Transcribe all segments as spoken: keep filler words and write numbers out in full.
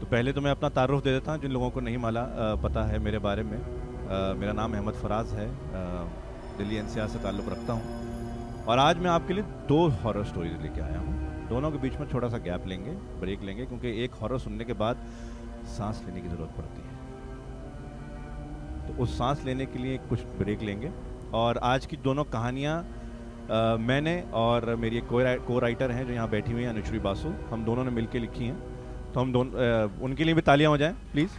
पहले तो मैं अपना तारुफ दे देता हूँ जिन लोगों को नहीं माला अ, पता है मेरे बारे में। अ, मेरा नाम अहमद फराज है, अ, दिल्ली एनसीआर से ताल्लुक़ रखता हूँ और आज मैं आपके लिए दो हॉरर स्टोरीज लेके आया हूँ। दोनों के बीच में छोटा सा गैप लेंगे, ब्रेक लेंगे, क्योंकि एक हॉरर सुनने के बाद सांस लेने की ज़रूरत पड़ती है, तो उस सांस लेने के लिए कुछ ब्रेक लेंगे। और आज की दोनों कहानियाँ Uh, मैंने और मेरी एक को राइटर हैं जो यहाँ बैठी हुई हैं, अनुश्री बासु, हम दोनों ने मिलकर लिखी हैं। तो हम दोनों uh, उनके लिए भी तालियां हो जाएं प्लीज़।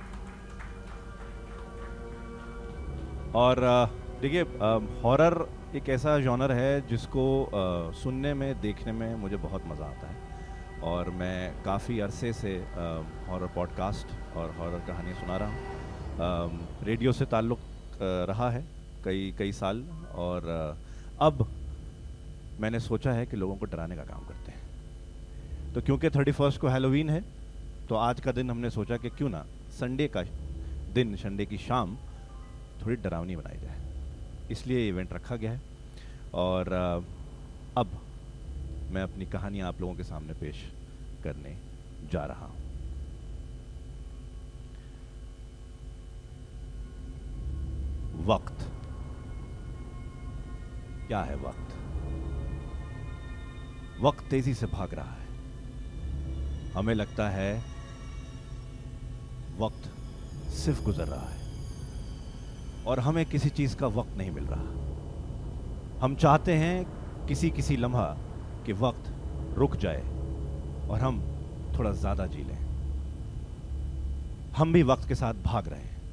और uh, देखिए, हॉरर uh, एक ऐसा जॉनर है जिसको uh, सुनने में, देखने में मुझे बहुत मज़ा आता है और मैं काफ़ी अरसे से हॉरर पॉडकास्ट और हॉरर कहानियाँ सुना रहा हूँ। uh, रेडियो से ताल्लुक़ uh, रहा है कई कई साल और uh, अब मैंने सोचा है कि लोगों को डराने का काम करते हैं। तो क्योंकि थर्टी फर्स्ट को हैलोवीन है, तो आज का दिन हमने सोचा कि क्यों ना संडे का दिन, संडे की शाम थोड़ी डरावनी बनाई जाए, इसलिए इवेंट रखा गया है। और अब मैं अपनी कहानियाँ आप लोगों के सामने पेश करने जा रहा हूँ। वक्त क्या है? वक्त वक्त तेजी से भाग रहा है। हमें लगता है वक्त सिर्फ गुजर रहा है और हमें किसी चीज का वक्त नहीं मिल रहा। हम चाहते हैं किसी किसी लम्हा कि वक्त रुक जाए और हम थोड़ा ज्यादा जी लें। हम भी वक्त के साथ भाग रहे हैं,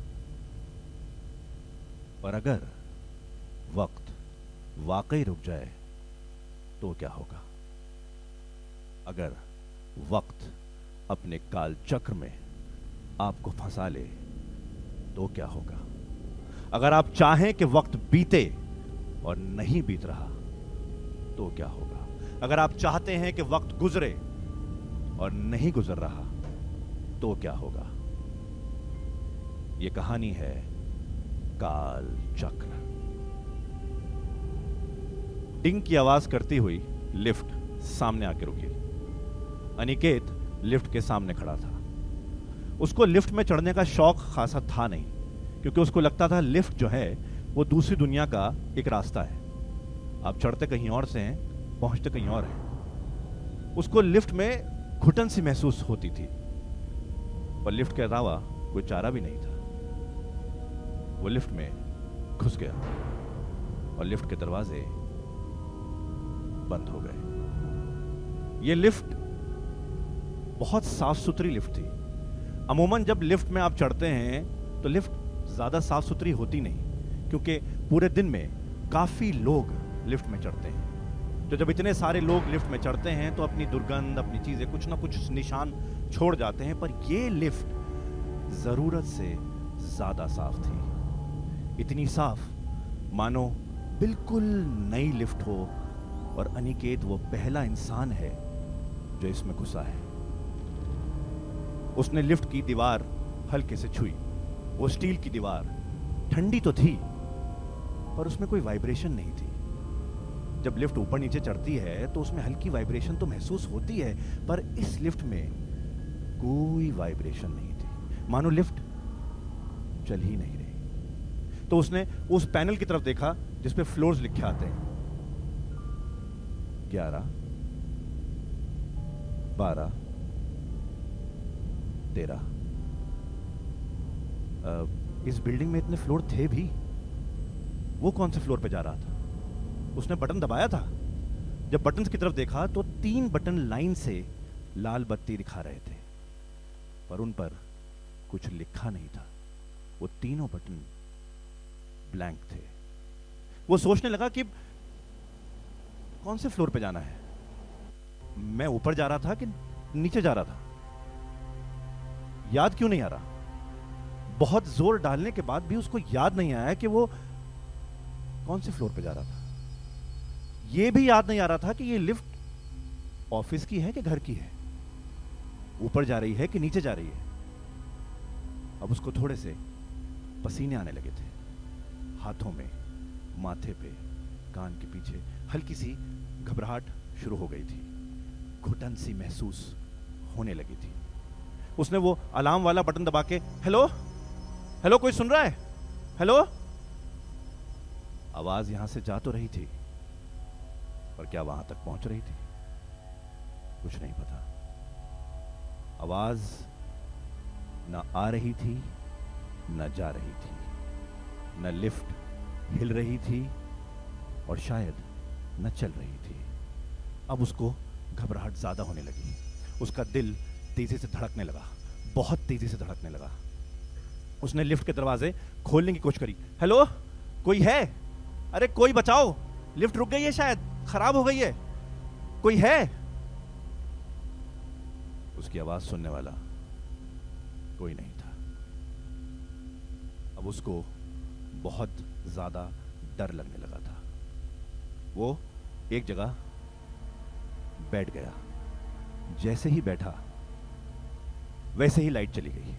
और अगर वक्त वाकई रुक जाए तो क्या होगा? अगर वक्त अपने काल चक्र में आपको फंसा ले तो क्या होगा? अगर आप चाहें कि वक्त बीते और नहीं बीत रहा तो क्या होगा? अगर आप चाहते हैं कि वक्त गुजरे और नहीं गुजर रहा तो क्या होगा? यह कहानी है काल चक्र। टिंग की आवाज करती हुई लिफ्ट सामने आके रुकी। अनिकेत लिफ्ट के सामने खड़ा था। उसको लिफ्ट में चढ़ने का शौक खासा था नहीं, क्योंकि उसको लगता था लिफ्ट जो है वो दूसरी दुनिया का एक रास्ता है। आप चढ़ते कहीं और से हैं, पहुंचते कहीं और हैं। उसको लिफ्ट में घुटन सी महसूस होती थी, पर लिफ्ट के अलावा कोई चारा भी नहीं था। वो लिफ्ट में घुस गया और लिफ्ट के दरवाजे बंद हो गए। ये लिफ्ट बहुत साफ सुथरी लिफ्ट थी। अमूमन जब लिफ्ट में आप चढ़ते हैं तो लिफ्ट ज्यादा साफ सुथरी होती नहीं, क्योंकि पूरे दिन में काफी लोग लिफ्ट में चढ़ते हैं। तो जब इतने सारे लोग लिफ्ट में चढ़ते हैं तो अपनी दुर्गंध, अपनी चीजें, कुछ ना कुछ निशान छोड़ जाते हैं। पर यह लिफ्ट जरूरत से ज्यादा साफ थी। इतनी साफ मानो बिल्कुल नई लिफ्ट हो, और अनिकेत वो पहला इंसान है जो इसमें घुसा है। उसने लिफ्ट की दीवार हल्के से छुई। वो स्टील की दीवार ठंडी तो थी, पर उसमें कोई वाइब्रेशन नहीं थी। जब लिफ्ट ऊपर नीचे चढ़ती है तो उसमें हल्की वाइब्रेशन तो महसूस होती है, पर इस लिफ्ट में कोई वाइब्रेशन नहीं थी, मानो लिफ्ट चल ही नहीं रही। तो उसने उस पैनल की तरफ देखा जिस पे फ्लोर्स लिखे आते हैं, ग्यारह, बारह, तेरह। इस बिल्डिंग में इतने फ्लोर थे भी, वो कौन से फ्लोर पे जा रहा था? उसने बटन दबाया था। जब बटन की तरफ देखा तो तीन बटन लाइन से लाल बत्ती दिखा रहे थे, पर उन पर कुछ लिखा नहीं था। वो तीनों बटन ब्लैंक थे। वो सोचने लगा कि कौन से फ्लोर पे जाना है? मैं ऊपर जा रहा था कि नीचे जा रहा था? याद क्यों नहीं आ रहा? बहुत जोर डालने के बाद भी उसको याद नहीं आया कि वो कौन से फ्लोर पे जा रहा था। यह भी याद नहीं आ रहा था कि ये लिफ्ट ऑफिस की है कि घर की है, ऊपर जा रही है कि नीचे जा रही है। अब उसको थोड़े से पसीने आने लगे थे, हाथों में, माथे पे, कान के पीछे हल्की सी घबराहट शुरू हो गई थी, घुटन सी महसूस होने लगी थी। उसने वो अलार्म वाला बटन दबा के, हेलो हेलो कोई सुन रहा है, हेलो। आवाज यहां से जा तो रही थी, पर क्या वहां तक पहुंच रही थी, कुछ नहीं पता। आवाज न आ रही थी न जा रही थी, न लिफ्ट हिल रही थी और शायद न चल रही थी। अब उसको घबराहट ज्यादा होने लगी, उसका दिल तेजी से धड़कने लगा, बहुत तेजी से धड़कने लगा। उसने लिफ्ट के दरवाजे खोलने की कोशिश करी। हेलो कोई है, अरे कोई बचाओ, लिफ्ट रुक गई है, शायद खराब हो गई है, कोई है। उसकी आवाज सुनने वाला कोई नहीं था। अब उसको बहुत ज्यादा डर लगने लगा था। वो एक जगह बैठ गया। जैसे ही बैठा वैसे ही लाइट चली गई।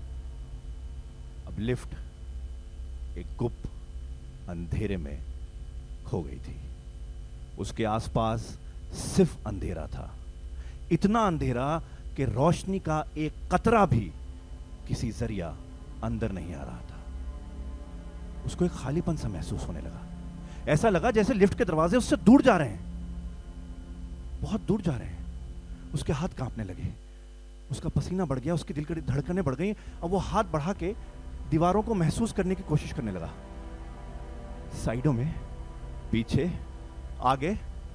अब लिफ्ट एक गुप्त अंधेरे में खो गई थी। उसके आसपास सिर्फ अंधेरा था, इतना अंधेरा कि रोशनी का एक कतरा भी किसी जरिया अंदर नहीं आ रहा था। उसको एक खालीपन सा महसूस होने लगा। ऐसा लगा जैसे लिफ्ट के दरवाजे उससे दूर जा रहे हैं, बहुत दूर जा रहे हैं। उसके हाथ कांपने लगे, उसका पसीना बढ़ गया, उसकी दिल की धड़कनें बढ़ गई। अब वो हाथ बढ़ा के दीवारों को महसूस करने की कोशिश करने लगा, साइडों में, पीछे, आगे,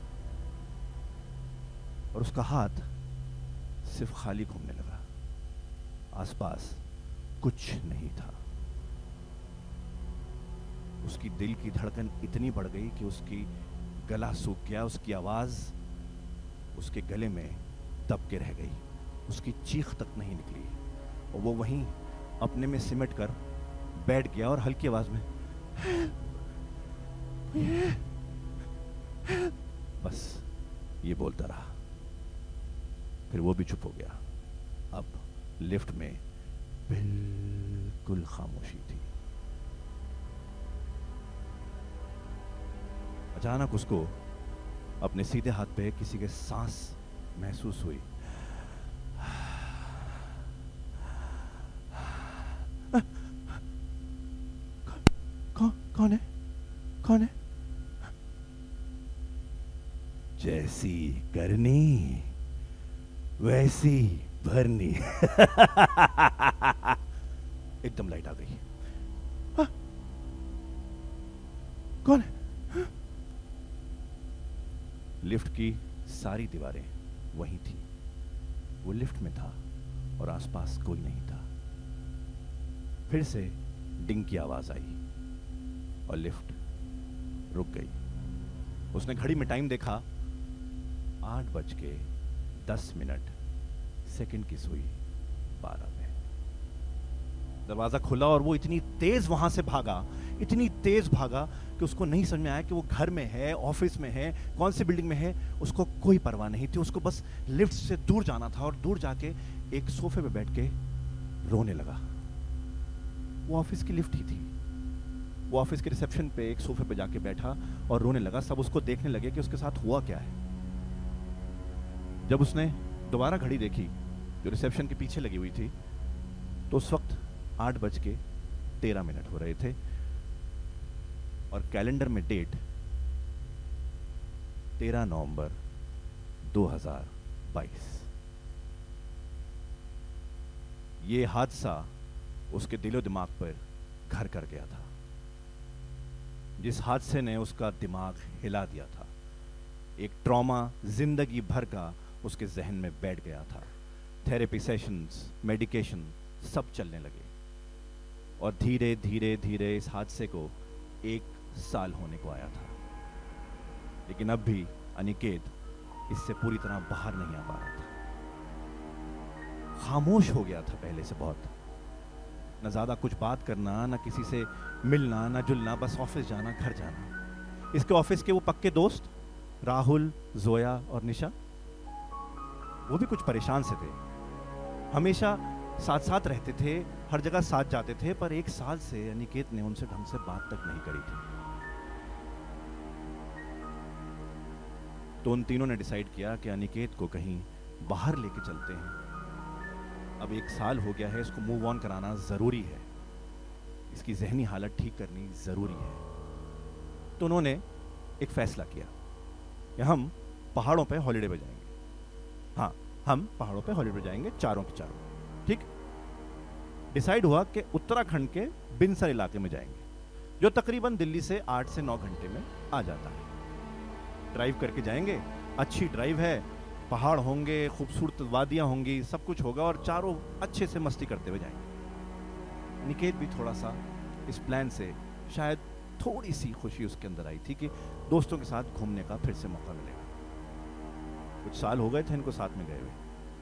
और उसका हाथ सिर्फ खाली घूमने लगा। आसपास कुछ नहीं था। उसकी दिल की धड़कन इतनी बढ़ गई कि उसकी गला सूख गया, उसकी आवाज उसके गले में दब के रह गई, उसकी चीख तक नहीं निकली। और वो वहीं अपने में सिमट कर बैठ गया और हल्की आवाज में बस ये बोलता रहा। फिर वो भी चुप हो गया। अब लिफ्ट में बिल्कुल खामोशी थी। अचानक उसको अपने सीधे हाथ पे किसी के सांस महसूस हुई। कौन कौन है कौन है? जैसी करनी वैसी भरनी। एकदम लाइट आ गई। हाँ? कौन है? हाँ? लिफ्ट की सारी दीवारें वहीं थी। वो लिफ्ट में था और आसपास कोई नहीं था। फिर से डिंग की आवाज आई और लिफ्ट रुक गई। उसने घड़ी में टाइम देखा, आठ बज के दस मिनट सेकंड की सुई बारह में। दरवाजा खुला और वो इतनी तेज वहां से भागा, इतनी तेज भागा कि उसको नहीं समझ में आया कि वो घर में है, ऑफिस में है, कौन सी बिल्डिंग में है। उसको कोई परवाह नहीं थी। उसको बस लिफ्ट से दूर जाना था और दूर जाके एक सोफे पे बैठ के रोने लगा। वो ऑफिस की लिफ्ट ही थी। वो ऑफिस के रिसेप्शन पे एक सोफे पे जाके बैठा और रोने लगा। सब उसको देखने लगे कि उसके साथ हुआ क्या है। जब उसने दोबारा घड़ी देखी जो रिसेप्शन के पीछे लगी हुई थी, तो उस वक्त आठ बज के तेरह मिनट हो रहे थे और कैलेंडर में डेट तेरह नवंबर दो हज़ार बाईस। ये हादसा उसके दिलो दिमाग पर घर कर गया था। जिस हादसे ने उसका दिमाग हिला दिया था, एक ट्रॉमा जिंदगी भर का उसके जहन में बैठ गया था। थेरेपी सेशंस, मेडिकेशन सब चलने लगे और धीरे धीरे धीरे इस हादसे को एक साल होने को आया था। लेकिन अब भी अनिकेत इससे पूरी तरह बाहर नहीं आ पा रहा था। खामोश हो गया था पहले से बहुत। न ज्यादा कुछ बात करना, न किसी से मिलना, न जुलना, बस ऑफिस जाना, घर जाना। इसके ऑफिस के वो पक्के दोस्त राहुल, जोया और निशा, वो भी कुछ परेशान से थे। हमेशा साथ साथ रहते थे, हर जगह साथ जाते थे, पर एक साल से अनिकेत ने उनसे ढंग से बात तक नहीं करी थी। तो उन तीनों ने डिसाइड किया कि अनिकेत को कहीं बाहर लेके चलते हैं अब एक साल हो गया है, इसको मूव ऑन कराना ज़रूरी है, इसकी जहनी हालत ठीक करनी ज़रूरी है। तो उन्होंने एक फैसला किया कि हम पहाड़ों पे हॉलिडे पे जाएंगे। हाँ, हम पहाड़ों पे हॉलिडे पे जाएंगे, चारों के चारों। ठीक, डिसाइड हुआ कि उत्तराखंड के बिनसर इलाके में जाएंगे, जो तकरीबन दिल्ली से आठ से नौ घंटे में आ जाता है। ड्राइव करके जाएंगे, अच्छी ड्राइव है, पहाड़ होंगे, खूबसूरत वादियां होंगी, सब कुछ होगा और चारों अच्छे से मस्ती करते हुए जाएंगे। निकेत भी थोड़ा सा इस प्लान से शायद थोड़ी सी खुशी उसके अंदर आई थी कि दोस्तों के साथ घूमने का फिर से मौका मिलेगा। कुछ साल हो गए थे इनको साथ में गए हुए।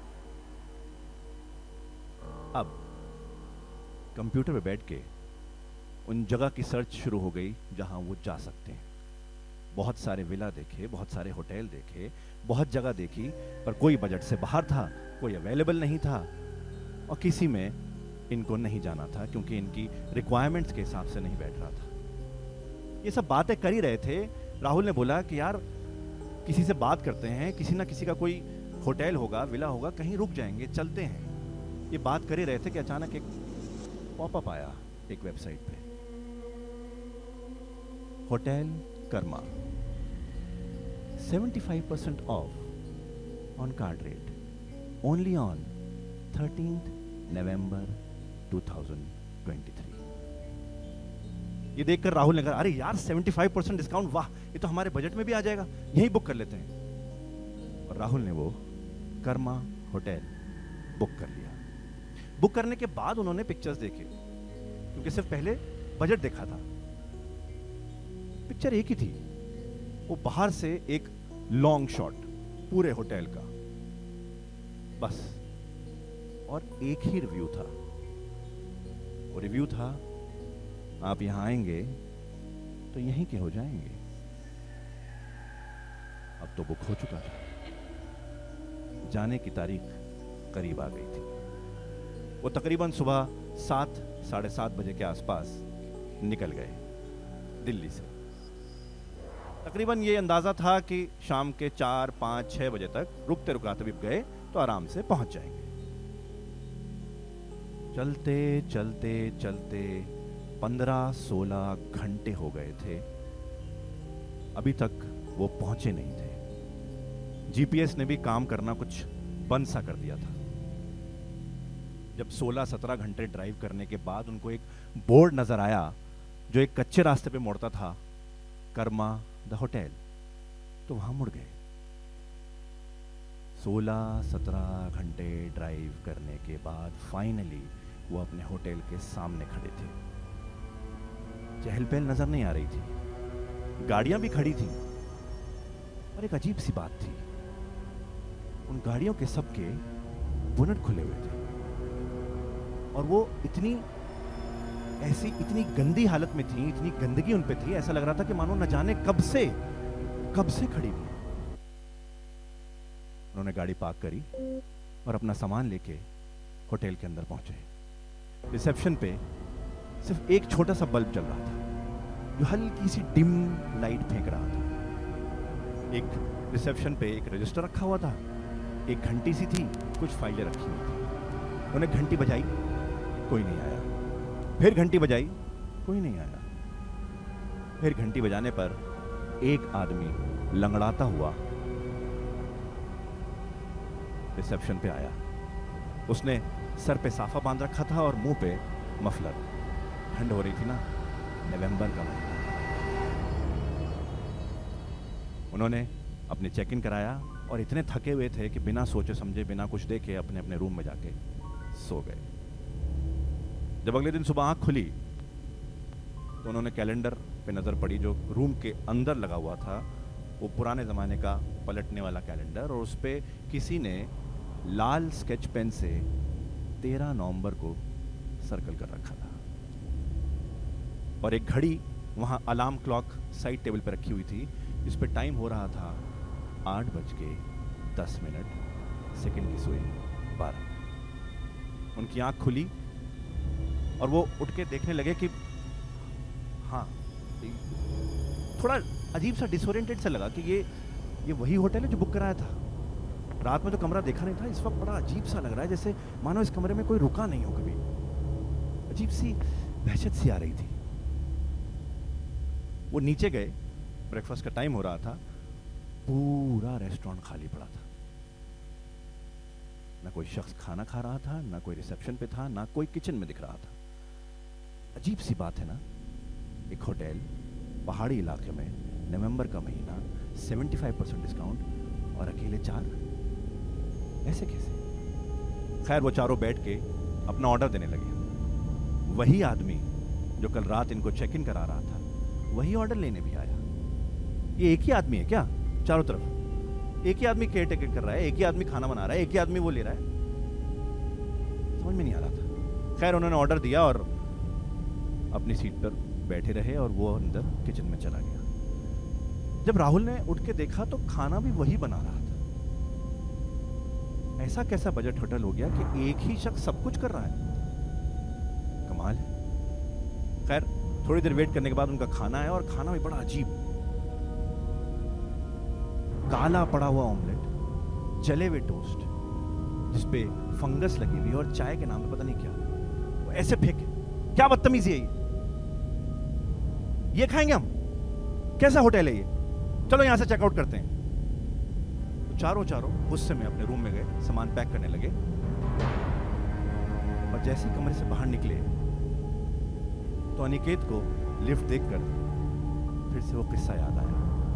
अब कंप्यूटर पे बैठ के उन जगह की सर्च शुरू हो गई जहां वो जा सकते हैं। बहुत सारे विला देखे, बहुत सारे होटल देखे, बहुत जगह देखी, पर कोई बजट से बाहर था, कोई अवेलेबल नहीं था और किसी में इनको नहीं जाना था क्योंकि इनकी रिक्वायरमेंट्स के हिसाब से नहीं बैठ रहा था। ये सब बातें कर ही रहे थे, राहुल ने बोला कि यार किसी से बात करते हैं, किसी ना किसी का कोई होटल होगा, विला होगा, कहीं रुक जाएंगे, चलते हैं। ये बात कर ही रहे थे कि अचानक एक पॉपअप आया एक वेबसाइट पे, hotel Karma, seventy-five percent off on card rate, only on thirteenth November twenty twenty-three। ये देखकर राहुल ने कहा, अरे यार पचहत्तर परसेंट डिस्काउंट, वाह, ये तो हमारे बजट में भी आ जाएगा, यही बुक कर लेते हैं। और राहुल ने वो कर्मा होटल बुक कर लिया। बुक करने के बाद उन्होंने पिक्चर्स देखे, क्योंकि सिर्फ पहले बजट देखा था। पिक्चर एक ही थी, वो बाहर से एक लॉन्ग शॉट पूरे होटल का, बस, और एक ही रिव्यू था। वो रिव्यू था, आप यहां आएंगे तो यहीं के हो जाएंगे। अब तो बुक हो चुका था, जाने की तारीख करीब आ गई थी। वो तकरीबन सुबह सात साढ़े सात बजे के आसपास निकल गए दिल्ली से। तकरीबन ये अंदाजा था कि शाम के चार पाँच छः बजे तक रुकते रुकाते भी गए तो आराम से पहुंच जाएंगे। चलते चलते चलते पंद्रह सोलह घंटे हो गए थे, अभी तक वो पहुंचे नहीं थे। जीपीएस ने भी काम करना कुछ बंद सा कर दिया था। जब सोलह सत्रह घंटे ड्राइव करने के बाद उनको एक बोर्ड नजर आया जो एक कच्चे रास्ते पे मुड़ता था, कर्मा द होटल, तो वहां मुड़ गए। सोलह सत्रह घंटे ड्राइव करने के बाद फाइनली वो अपने होटल के सामने खड़े थे। चहल पहल नजर नहीं आ रही थी, गाड़ियां भी खड़ी थी, और एक अजीब सी बात थी, उन गाड़ियों के सबके बोनट खुले हुए थे और वो इतनी ऐसी इतनी गंदी हालत में थी, इतनी गंदगी उन पे थी, ऐसा लग रहा था कि मानो न जाने कब से कब से खड़ी हुई। उन्होंने गाड़ी पार्क करी और अपना सामान लेके होटल के अंदर पहुंचे। रिसेप्शन पे सिर्फ एक छोटा सा बल्ब जल रहा था जो हल्की सी डिम लाइट फेंक रहा था। एक रिसेप्शन पे एक रजिस्टर रखा हुआ था, एक घंटी सी थी, कुछ फाइलें रखी हुई थी। उन्हें घंटी बजाई, कोई नहीं आया। फिर घंटी बजाई, कोई नहीं आया। फिर घंटी बजाने पर एक आदमी लंगड़ाता हुआ रिसेप्शन पे आया। उसने सर पे साफा बांध रखा था और मुंह पे मफलर। ठंड हो रही थी ना, नवंबर का महीना। उन्होंने अपने चेक इन कराया और इतने थके हुए थे कि बिना सोचे समझे, बिना कुछ देखे अपने अपने रूम में जाके सो गए। जब अगले दिन सुबह आंख खुली तो उन्होंने कैलेंडर पे नजर पड़ी जो रूम के अंदर लगा हुआ था। वो पुराने जमाने का पलटने वाला कैलेंडर, और उस पे किसी ने लाल स्केच पेन से तेरह नवंबर को सर्कल कर रखा था। और एक घड़ी वहां अलार्म क्लॉक साइड टेबल पे रखी हुई थी, जिस पे टाइम हो रहा था आठ बज के दस मिनट सेकेंड की सुई बारह। उनकी आंख खुली और वो उठ के देखने लगे कि हाँ, थोड़ा अजीब सा डिसोरिएंटेड सा लगा कि ये ये वही होटल है जो बुक कराया था। रात में तो कमरा देखा नहीं था, इस वक्त बड़ा अजीब सा लग रहा है, जैसे मानो इस कमरे में कोई रुका नहीं हो कभी। अजीब सी दहशत सी आ रही थी। वो नीचे गए, ब्रेकफास्ट का टाइम हो रहा था, पूरा रेस्टोरेंट खाली पड़ा था। ना कोई शख्स खाना खा रहा था, ना कोई रिसेप्शन पे था, ना कोई किचन में दिख रहा था। अजीब सी बात है ना, एक होटल पहाड़ी इलाके में, नवंबर का महीना, पचहत्तर परसेंट डिस्काउंट और अकेले चार, ऐसे कैसे? खैर वो चारों बैठ के अपना ऑर्डर देने लगे। वही आदमी जो कल रात इनको चेक इन करा रहा था, वही ऑर्डर लेने भी आया। ये एक ही आदमी है क्या? चारों तरफ एक ही आदमी केयर टेकर कर रहा है, एक ही आदमी खाना बना रहा है, एक ही आदमी वो ले रहा है, समझ में नहीं आ रहा था। खैर उन्होंने ऑर्डर दिया और अपनी सीट पर बैठे रहे और वो अंदर किचन में चला गया। जब राहुल ने उठ के देखा तो खाना भी वही बना रहा था। ऐसा कैसा बजट होटल हो गया कि एक ही शख्स सब कुछ कर रहा है? कमाल है। खैर थोड़ी देर वेट करने के बाद उनका खाना आया और खाना भी बड़ा अजीब, काला पड़ा हुआ ऑमलेट, जले हुए टोस्ट जिसपे फंगस लगी हुई और चाय के नाम पे पता नहीं क्या, वो ऐसे फेंके। क्या बदतमीजी है ये? ये खाएंगे हम? कैसा होटल है ये? चलो यहां से चेकआउट करते हैं। तो चारों चारों गुस्से में अपने रूम में गए, सामान पैक करने लगे और जैसे ही कमरे से बाहर निकले तो अनिकेत को लिफ्ट देखकर फिर से वो किस्सा याद आया।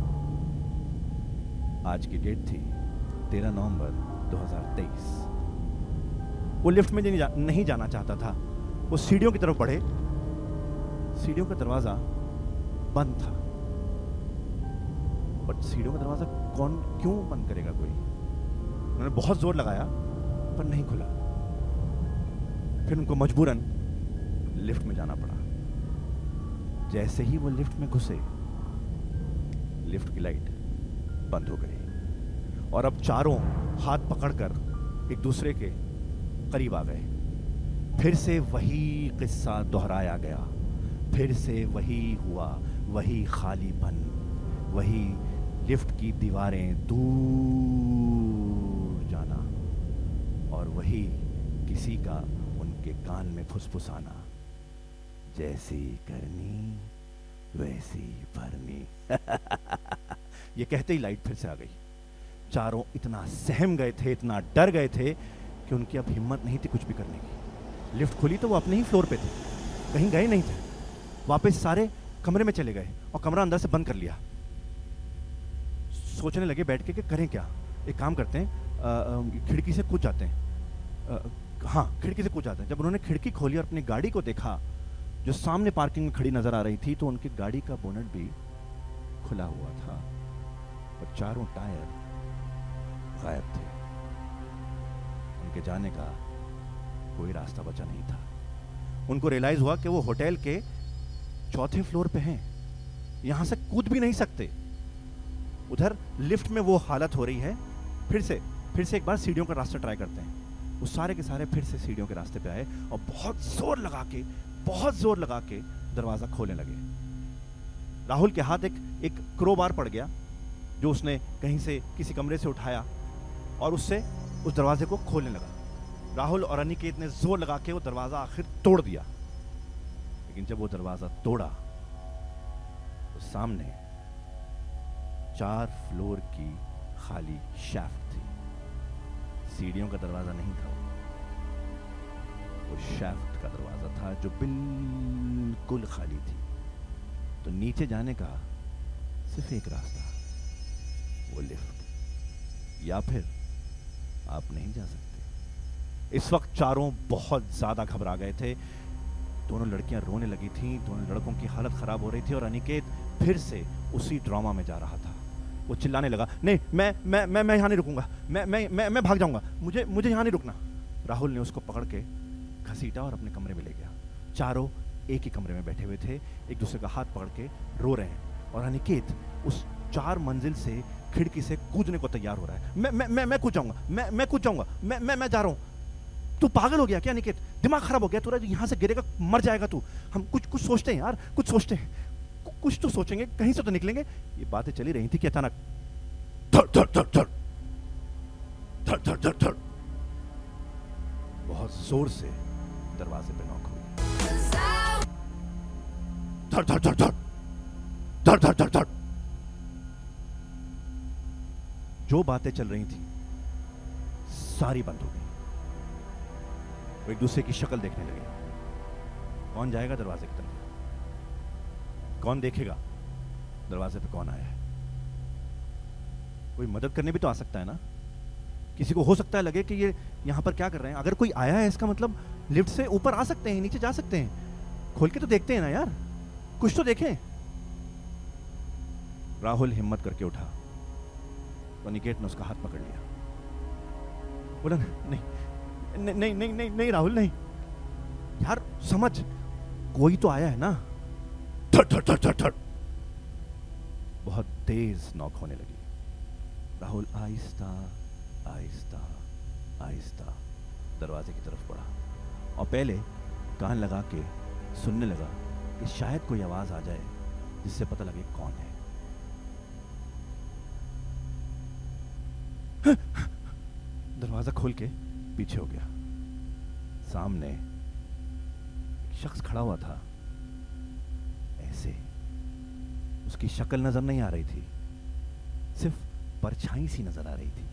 आज की डेट थी तेरह नवंबर दो हज़ार तेईस। वो लिफ्ट में नहीं, जा, नहीं जाना चाहता था। वो सीढ़ियों की तरफ बढ़े, सीढ़ियों का दरवाजा बंद था। बट सीढ़ियों का दरवाजा कौन क्यों बंद करेगा कोई? उन्होंने बहुत जोर लगाया पर नहीं खुला। फिर उनको मजबूरन लिफ्ट में जाना पड़ा। जैसे ही वो लिफ्ट में घुसे, लिफ्ट की लाइट बंद हो गई और अब चारों हाथ पकड़कर एक दूसरे के करीब आ गए। फिर से वही किस्सा दोहराया गया, फिर से वही हुआ, वही खालीपन, वही लिफ्ट की दीवारें दूर जाना और वही किसी का उनके कान में फुसफुसाना, जैसी करनी वैसी भरनी। ये कहते ही लाइट फिर से आ गई। चारों इतना सहम गए थे, इतना डर गए थे कि उनकी अब हिम्मत नहीं थी कुछ भी करने की। लिफ्ट खुली तो वो अपने ही फ्लोर पे थे, कहीं गए नहीं थे। वापस सारे कमरे में चले गए और कमरा अंदर से बंद कर लिया। सोचने लगे बैठ के कि करें क्या। एक काम करते हैं, आ, आ, खिड़की से कूद जाते हैं। आ, हाँ खिड़की से कूद जाते हैं। जब उन्होंने खिड़की खोली और अपनी गाड़ी को देखा जो सामने पार्किंग में खड़ी नजर आ रही थी, तो उनकी गाड़ी का बोनट भी खुला हुआ था और चारों टायर गायब थे। उनके जाने का कोई रास्ता बचा नहीं था। उनको रियलाइज हुआ कि वो होटल के चौथे फ्लोर पे हैं, यहां से कूद भी नहीं सकते। उधर लिफ्ट में वो हालत हो रही है। फिर से फिर से एक बार सीढ़ियों का रास्ता ट्राई करते हैं। वो सारे के सारे फिर से सीढ़ियों के रास्ते पे आए और बहुत जोर लगा के बहुत जोर लगा के दरवाजा खोलने लगे। राहुल के हाथ एक एक क्रोबार पड़ गया जो उसने कहीं से किसी कमरे से उठाया और उससे उस दरवाजे को खोलने लगा। राहुल और अनिकेत ने जोर लगा के वो दरवाजा आखिर तोड़ दिया। लेकिन जब वो दरवाजा तोड़ा तो सामने चार फ्लोर की खाली शैफ्ट थी। सीढ़ियों का दरवाजा नहीं था, वो शैफ्ट का दरवाजा था जो बिल्कुल खाली थी। तो नीचे जाने का सिर्फ एक रास्ता, वो लिफ्ट, या फिर आप नहीं जा सकते। इस वक्त चारों बहुत ज्यादा घबरा गए थे। दोनों लड़कियां रोने लगी थीं, दोनों लड़कों की हालत खराब हो रही थी और अनिकेत फिर से उसी ड्रामा में जा रहा था। वो चिल्लाने लगा, नहीं मैं मैं मैं मैं यहाँ नहीं रुकूंगा, मैं मैं मैं मैं भाग जाऊंगा, मुझे मुझे यहाँ नहीं रुकना। राहुल ने उसको पकड़ के घसीटा और अपने कमरे में ले गया। चारों एक ही कमरे में बैठे हुए थे, एक दूसरे का हाथ पकड़ के रो रहे हैं और अनिकेत उस चार मंजिल से खिड़की से कूदने को तैयार हो रहा है। मैं मैं मैं मैं कूद जाऊंगा, मैं मैं कूद जाऊंगा, मैं मैं मैं जा रहा हूँ। तू पागल हो गया क्या निकेत? दिमाग खराब हो गया तेरा? यहाँ से गिरेगा, मर जाएगा तू। हम कुछ कुछ सोचते हैं यार, कुछ सोचते हैं, कुछ तो सोचेंगे, कहीं से तो निकलेंगे। ये बातें चली रही थी कि अचानक धड़ धड़ धड़ धड़ धड़ धड़ धड़ धड़ बहुत जोर से दरवाजे पे नॉक हुई। धड़ धड़ धड़ धड़ धड़ धड़ धड़ धड़। जो बातें चल रही थी सारी बंद हो गई। वो एक दूसरे की शक्ल देखने लगे। कौन जाएगा दरवाजे की तरफ? कौन देखेगा दरवाजे पे कौन आया है? कोई मदद करने भी तो आ सकता है ना। किसी को हो सकता है लगे कि ये यहां पर क्या कर रहे हैं। अगर कोई आया है इसका मतलब लिफ्ट से ऊपर आ सकते हैं, नीचे जा सकते हैं। खोल के तो देखते हैं ना यार, कुछ तो देखें। राहुल हिम्मत करके उठा तो अनिकेत ने उसका हाथ पकड़ लिया। बोला नहीं नहीं नहीं नहीं नहीं, नहीं राहुल नहीं यार, समझ, कोई तो आया है ना। थड़ थड़ थड़ थड़ थड़ बहुत तेज नॉक होने लगी। राहुल आहिस्ता आहिस्ता आहिस्ता दरवाजे की तरफ बढ़ा और पहले कान लगा के सुनने लगा कि शायद कोई आवाज आ जाए जिससे पता लगे कौन है। दरवाजा खोल के पीछे हो गया। सामने एक शख्स खड़ा हुआ था। ऐसे उसकी शक्ल नजर नहीं आ रही थी, सिर्फ परछाई सी नजर आ रही थी।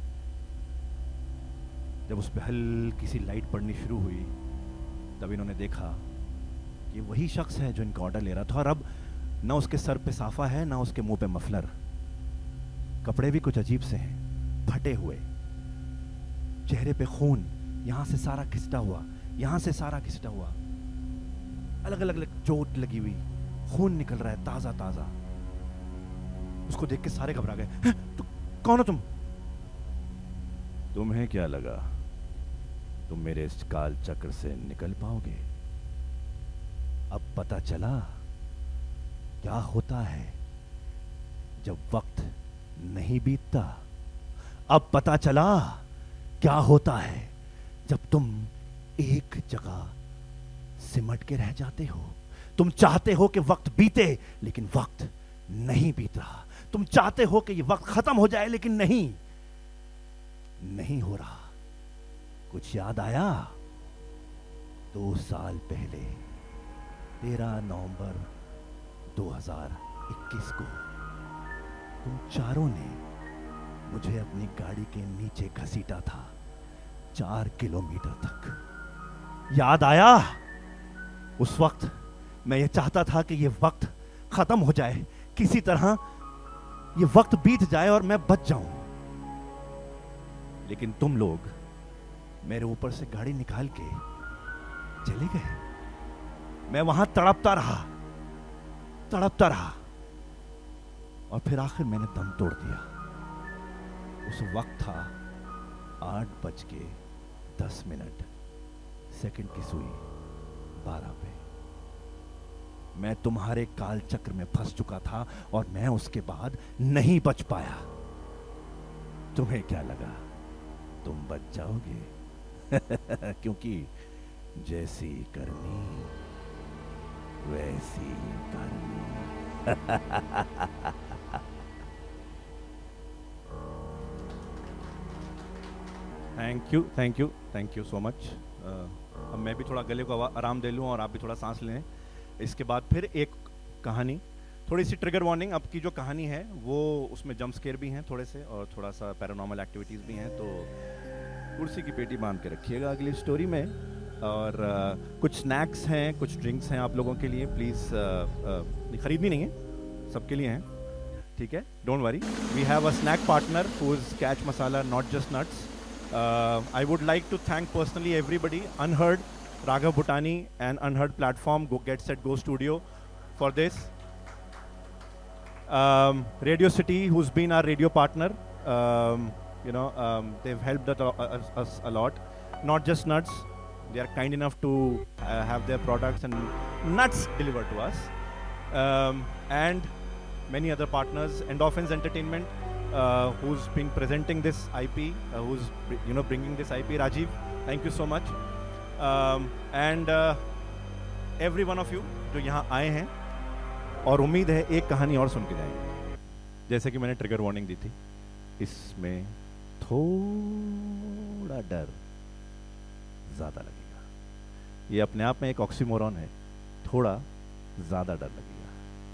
जब उस पर हल्की सी लाइट पड़नी शुरू हुई तब इन्होंने देखा कि वही शख्स है जो इनका ऑर्डर ले रहा था। और अब ना उसके सर पे साफा है, ना उसके मुंह पे मफलर। कपड़े भी कुछ अजीब से हैं, फटे हुए, चेहरे पे खून, यहां से सारा खिसटा हुआ, यहां से सारा खिसटा हुआ, अलग अलग अलग चोट लगी हुई, खून निकल रहा है ताजा ताजा। उसको देख के सारे घबरा गए। तो कौन हो तुम? तुम्हें क्या लगा तुम मेरे इस काल चक्र से निकल पाओगे? अब पता चला क्या होता है जब वक्त नहीं बीतता। अब पता चला क्या होता है जब तुम एक जगह सिमट के रह जाते हो। तुम चाहते हो कि वक्त बीते लेकिन वक्त नहीं बीत रहा। तुम चाहते हो कि ये वक्त खत्म हो जाए लेकिन नहीं नहीं हो रहा। कुछ याद आया? दो साल पहले तेरह नवंबर दो हज़ार इक्कीस को तुम चारों ने मुझे अपनी गाड़ी के नीचे घसीटा था, चार किलोमीटर तक। याद आया? उस वक्त मैं ये चाहता था कि ये वक्त खत्म हो जाए, किसी तरह ये वक्त बीत जाए और मैं बच जाऊं। लेकिन तुम लोग मेरे ऊपर से गाड़ी निकाल के चले गए। मैं वहां तड़पता रहा तड़पता रहा और फिर आखिर मैंने दम तोड़ दिया। उस वक्त था आठ बज के दस मिनट सेकंड की सुई बारह पे। मैं तुम्हारे काल चक्र में फंस चुका था और मैं उसके बाद नहीं बच पाया। तुम्हें क्या लगा तुम बच जाओगे? क्योंकि जैसी करनी वैसी करनी। Thank you thank you thank you so much. अब मैं भी थोड़ा गले को आराम दे लूँ और आप भी थोड़ा सांस लें। इसके बाद फिर एक कहानी, थोड़ी सी ट्रिगर वार्निंग। अब की जो कहानी है वो उसमें जंप स्केयर भी हैं थोड़े से और थोड़ा सा पैरानॉर्मल एक्टिविटीज़ भी हैं, तो कुर्सी की पेटी बांध के रखिएगा अगली स्टोरी में। और uh, कुछ स्नैक्स हैं, कुछ ड्रिंक्स हैं आप लोगों के लिए। प्लीज़ uh, uh, ख़रीदनी नहीं है, सबके लिए हैं, ठीक है? Don't worry, we have a snack partner who is Catch masala, not just nuts. I would like to thank personally everybody, unheard, Raghav Bhutani and Unheard Platform, Go Get Set Go Studio for this. Um, Radio City, who's been our radio partner, um, you know, um, they've helped us, us, us a lot. Not just nuts, they are kind enough to uh, have their products and nuts delivered to us. Um, and many other partners, Endorphins Entertainment, uh, who's been presenting this I P, uh, who's you know bringing this I P. Rajiv, thank you so much. Um, and uh, every one of you जो यहाँ आए हैं, और उम्मीद है एक कहानी और सुन के जाएंगे। जैसे कि मैंने ट्रिगर वार्निंग दी थी, इसमें थोड़ा डर ज्यादा लगेगा। ये अपने आप में एक ऑक्सीमोरॉन है, थोड़ा ज्यादा डर लगेगा।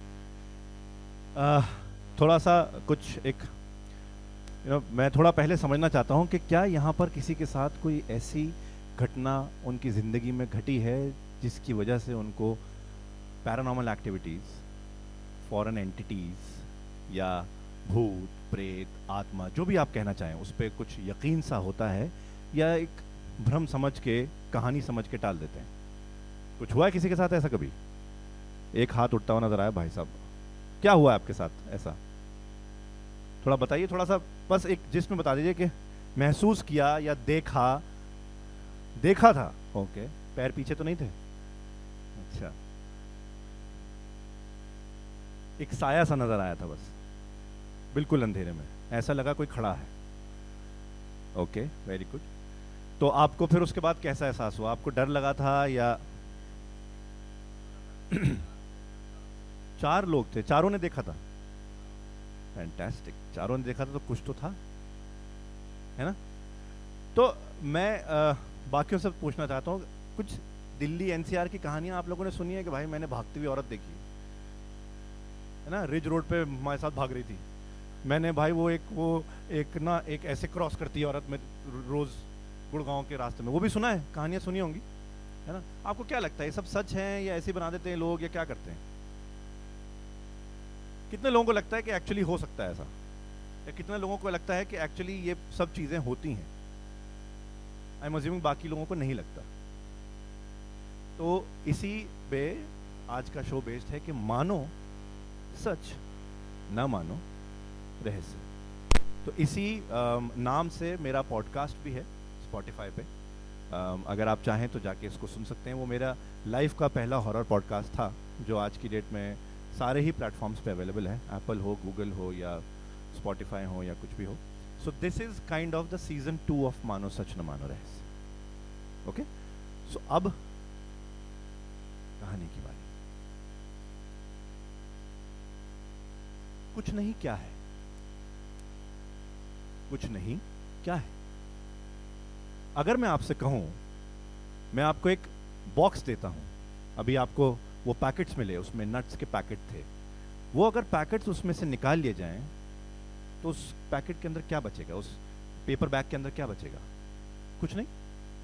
आ, थोड़ा सा कुछ एक यू नो मैं थोड़ा पहले समझना चाहता हूँ कि क्या यहाँ पर किसी के साथ कोई ऐसी घटना उनकी ज़िंदगी में घटी है जिसकी वजह से उनको पैरानॉर्मल एक्टिविटीज़, फॉरेन एंटिटीज़ या भूत प्रेत आत्मा जो भी आप कहना चाहें उस पर कुछ यकीन सा होता है, या एक भ्रम समझ के कहानी समझ के टाल देते हैं? कुछ हुआ है किसी के साथ ऐसा कभी? एक हाथ उठता हुआ नजर आया भाई साहब, क्या हुआ है आपके साथ ऐसा? थोड़ा बताइए, थोड़ा सा बस एक जिसमें बता दीजिए कि महसूस किया या देखा। देखा था, ओके, पैर पीछे तो नहीं थे? अच्छा, एक साया सा नजर आया था बस, बिल्कुल अंधेरे में, ऐसा लगा कोई खड़ा है। Okay, very good. तो आपको फिर उसके बाद कैसा एहसास हुआ? आपको डर लगा था या चार लोग थे, चारों ने देखा था? फैंटास्टिक, चारों ने देखा था तो कुछ तो था, है ना? तो मैं आ, बाकियों से पूछना चाहता हूँ, कुछ दिल्ली एनसीआर की कहानियां आप लोगों ने सुनी है कि भाई मैंने भागती हुई औरत देखी है ना, रिज रोड पे हमारे साथ भाग रही थी, मैंने भाई वो एक वो एक ना एक ऐसे क्रॉस करती है औरत में रोज गुड़गांव के रास्ते में, वो भी सुना है, कहानियां सुनी होंगी, है ना? आपको क्या लगता है, ये सब सच है या ऐसे बना देते हैं लोग, या क्या करते हैं? कितने लोगों को लगता है कि एक्चुअली हो सकता है ऐसा, या कितने लोगों को लगता है कि एक्चुअली ये सब चीजें होती हैं? आई एम अज्यूमिंग बाकी लोगों को नहीं लगता। तो इसी पे आज का शो बेस्ड है कि मानो सच, ना मानो रहस्य। तो इसी आम, नाम से मेरा पॉडकास्ट भी है स्पॉटिफाई पे, आम, अगर आप चाहें तो जाके इसको सुन सकते हैं। वो मेरा लाइफ का पहला हॉरर पॉडकास्ट था जो आज की डेट में सारे ही प्लेटफॉर्म्स पे अवेलेबल है, एप्पल हो, गूगल हो या स्पॉटिफाई हो या कुछ भी हो। So this is kind of the season two of मानो सच न मानो रहस्य। ओके, सो अब कहानी की बारी। कुछ नहीं क्या है? कुछ नहीं क्या है? अगर मैं आपसे कहूं, मैं आपको एक बॉक्स देता हूं, अभी आपको वो पैकेट्स मिले, उसमें नट्स के पैकेट थे, वो अगर पैकेट्स उसमें से निकाल लिए जाएं तो उस पैकेट के अंदर क्या बचेगा? उस पेपर बैग के अंदर क्या बचेगा? कुछ नहीं।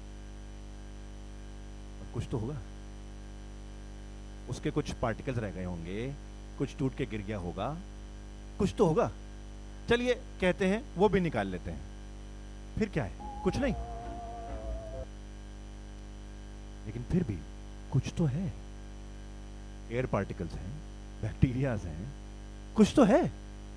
कुछ तो होगा, उसके कुछ पार्टिकल्स रह गए होंगे, कुछ टूट के गिर गया होगा, कुछ तो होगा। चलिए कहते हैं वो भी निकाल लेते हैं, फिर क्या है? कुछ नहीं। लेकिन फिर भी कुछ तो है, एयर पार्टिकल्स हैं, बैक्टीरियाज हैं, कुछ तो है।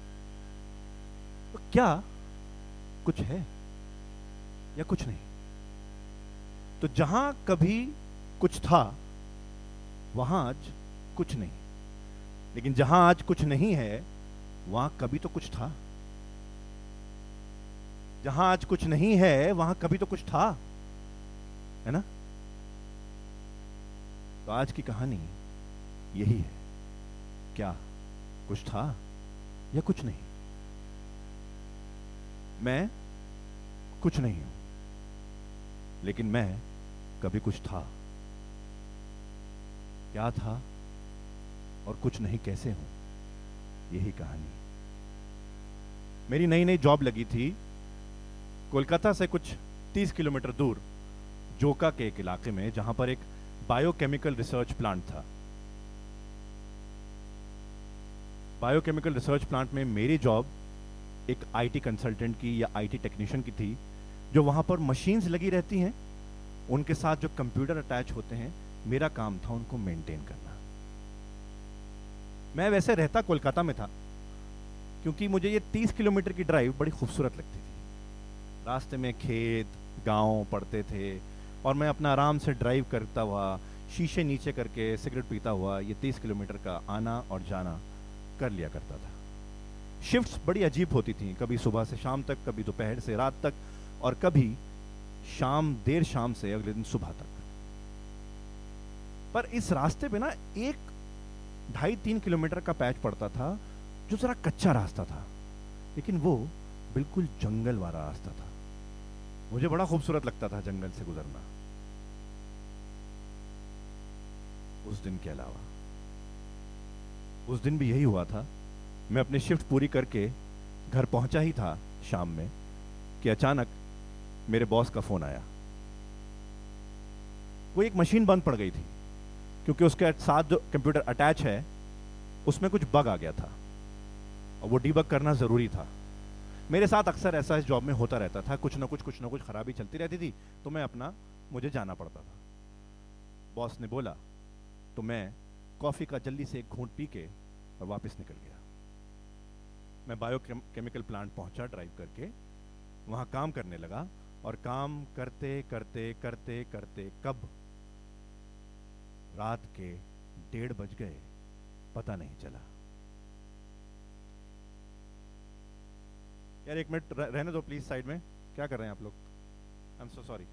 तो क्या कुछ है या कुछ नहीं? तो जहां कभी कुछ था वहां आज कुछ नहीं, लेकिन जहां आज कुछ नहीं है वहां कभी तो कुछ था। जहां आज कुछ नहीं है वहां कभी तो कुछ था, है ना? तो आज की कहानी यही है, क्या कुछ था या कुछ नहीं? मैं कुछ नहीं हूं, लेकिन मैं कभी कुछ था। क्या था और कुछ नहीं कैसे हूं, यही कहानी। मेरी नई नई जॉब लगी थी कोलकाता से कुछ तीस किलोमीटर दूर जोका के एक इलाके में, जहां पर एक बायोकेमिकल रिसर्च प्लांट था। बायोकेमिकल रिसर्च प्लांट में मेरी जॉब एक आईटी कंसल्टेंट की या आईटी टेक्नीशियन की थी, जो वहां पर मशीन्स लगी रहती हैं, उनके साथ जो कंप्यूटर अटैच होते हैं, मेरा काम था उनको मेंटेन करना। मैं वैसे रहता कोलकाता में था, क्योंकि मुझे ये तीस किलोमीटर की ड्राइव बड़ी खूबसूरत लगती थी। रास्ते में खेत गांव पड़ते थे और मैं अपना आराम से ड्राइव करता हुआ, शीशे नीचे करके सिगरेट पीता हुआ ये तीस किलोमीटर का आना और जाना कर लिया करता था। शिफ्ट्स बड़ी अजीब होती थी, कभी सुबह से शाम तक, कभी दोपहर से रात तक, और कभी शाम देर शाम से अगले दिन सुबह तक। पर इस रास्ते पे ना एक ढाई तीन किलोमीटर का पैच पड़ता था जो जरा कच्चा रास्ता था, लेकिन वो बिल्कुल जंगल वाला रास्ता था। मुझे बड़ा खूबसूरत लगता था जंगल से गुजरना। उस दिन के अलावा उस दिन भी यही हुआ था। मैं अपनी शिफ्ट पूरी करके घर पहुंचा ही था शाम में कि अचानक मेरे बॉस का फोन आया। वो एक मशीन बंद पड़ गई थी क्योंकि उसके साथ जो कंप्यूटर अटैच है उसमें कुछ बग आ गया था और वो डीबग करना ज़रूरी था। मेरे साथ अक्सर ऐसा इस जॉब में होता रहता था, कुछ ना कुछ कुछ ना कुछ खराबी चलती रहती थी, तो मैं अपना मुझे जाना पड़ता था। बॉस ने बोला तो मैं कॉफ़ी का जल्दी से एक घूंट पी के और वापस निकल गया। मैं बायो केमिकल प्लांट पहुंचा ड्राइव करके, वहाँ काम करने लगा और काम करते करते करते करते कब रात के डेढ़ बज गए पता नहीं चला। यार एक मिनट रहने दो प्लीज साइड में, क्या कर रहे हैं आप लोग? I am so sorry.